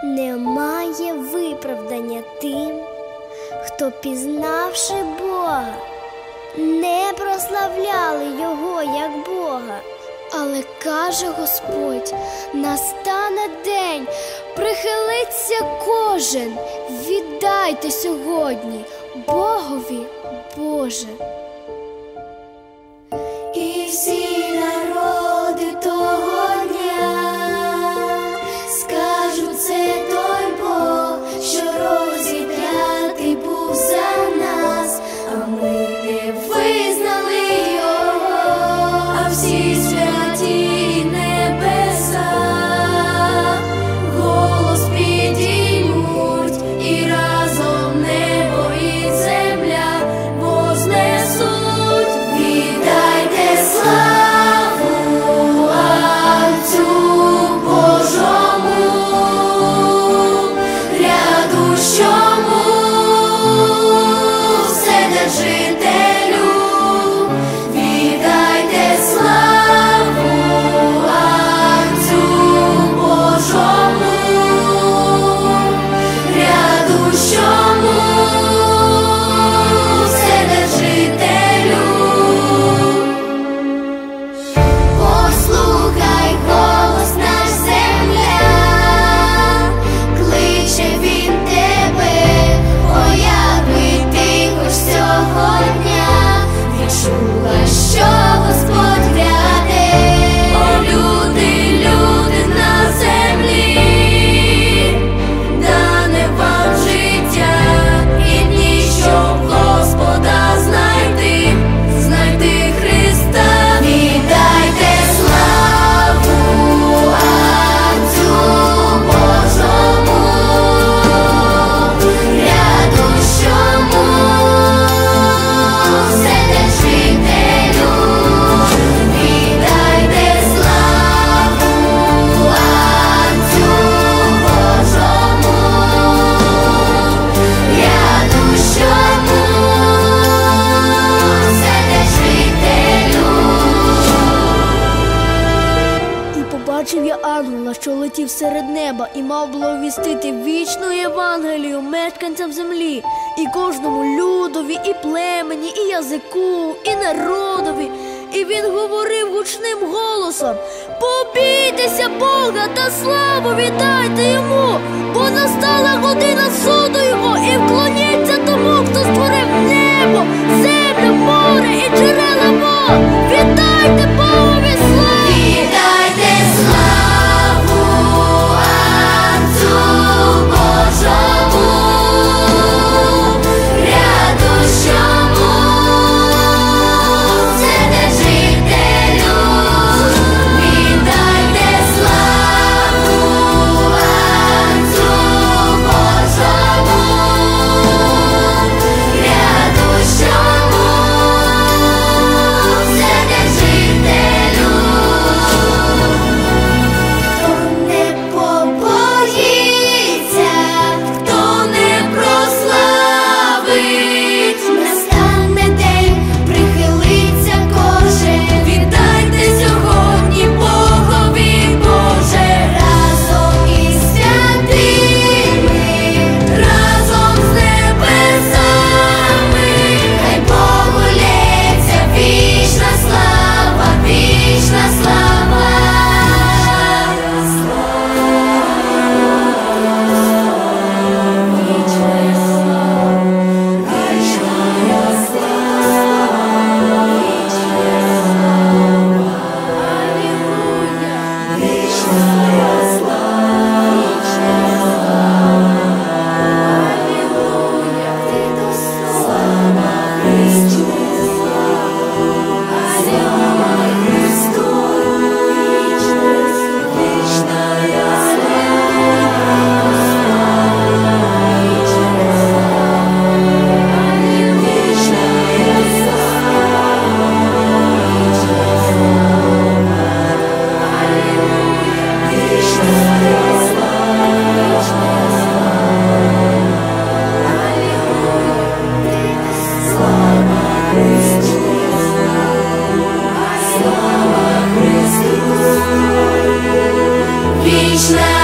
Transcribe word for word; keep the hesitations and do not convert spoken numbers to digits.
Немає виправдання тим, хто, пізнавши Бога, не прославляли Його як Бога. Але каже Господь, настане день, прихилиться кожен, віддайте сьогодні Богові Боже. І всі народи того дня скажуть, це той Бог, що розіп'ятий був за нас, а ми не визнали Його, а всі святі небеса голос підіймуть, і разом небо і земля вознесуть. Віддайте славу Отцю Божому, грядущому, Вседержителю. Віддайте славу Отцю Божому, грядущому, Вседержителю. Послухай голос наш, земля, кличе він тебе, о, якби ти хоч цього дня відчула, що Господь гряде. О, люди, люди на землі, дане вам життя і дні, щоб Господа знайти, знайти Христа. Віддайте славу Отцю Божому, грядущому, Вседержителю. Віддайте славу Отцю Божому, грядущому, Вседержителю. І побачив я ангела, що летів серед неба, і мав благовістити вічну Євангелію мешканцям землі, і кожному людові, і племені, і язику, і народові. І він говорив гучним голосом: побійтеся Бога та славу віддайте Йому, бо настала година суду Його, і вклоніться тому, хто створив небо, землю, море і джерела вод. Віддайте Богові славу! Віддайте славу Отцю Божому, грядущому, Вседержителю. Віддайте славу Отцю Божому, грядущому, Вседержителю. Хто не побоїться, хто не прославить, настане день, прихилиться кожен. Віддайте сьогодні Богові Боже, разом із святими, разом з небесами, хай Богу лється вічна слава, вічна слава. Вічна